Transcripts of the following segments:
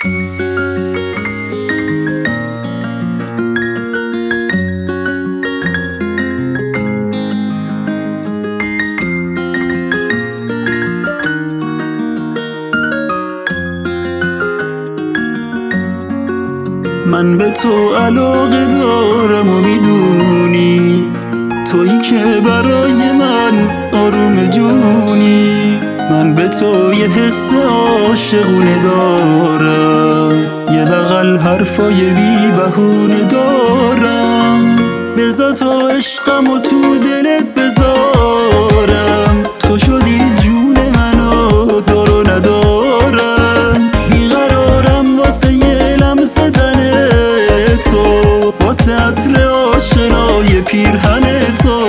من به تو علاقه دارم و میدونی، تویی که برای من آروم جونی. من به تو یه حس عاشقونه دارم، یه بغل حرفای بی بهونه دارم. بذار تا عشقم و تو دلت بذارم، تو شدی جون منو دارو ندارم. بیقرارم واسه یه لمسه تن تو، واسه عطر آشنای پیرهن تو.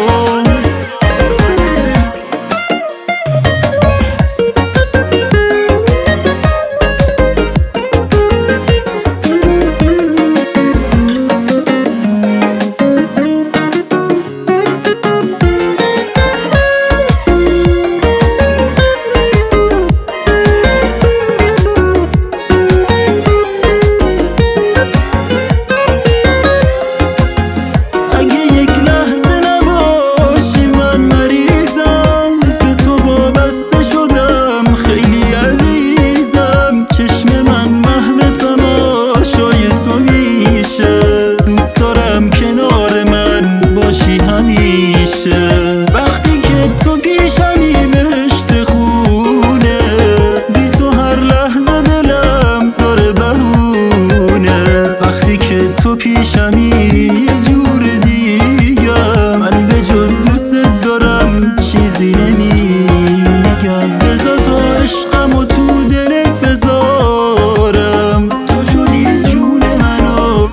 وقتی که تو پیشمی بهشت خونه، بی تو هر لحظه دلم داره بهونه. وقتی که تو پیشمی یه جور دیگم، من به جز دوست دارم چیزی نمیگم. بذار تا عشقم و تو دلت بذارم، تو شدی جون منو.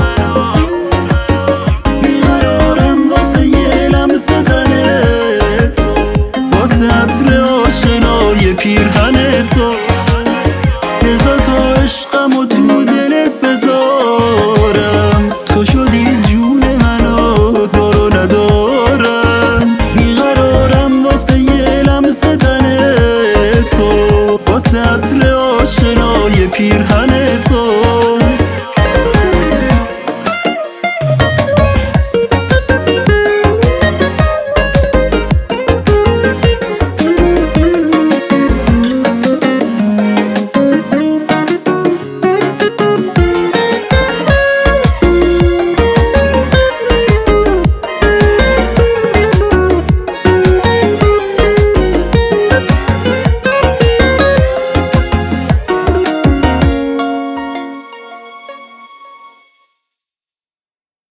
بیقرارم واسه یه لمسه تن تو، واسه عطر آشنای پیرهن تو. بذار تا عشقم و تو دلت بذارم، تو شدی جون منو دارو ندارم. بیقرارم واسه یه لمسه تن تو، واسه عطر آشنای پیرهن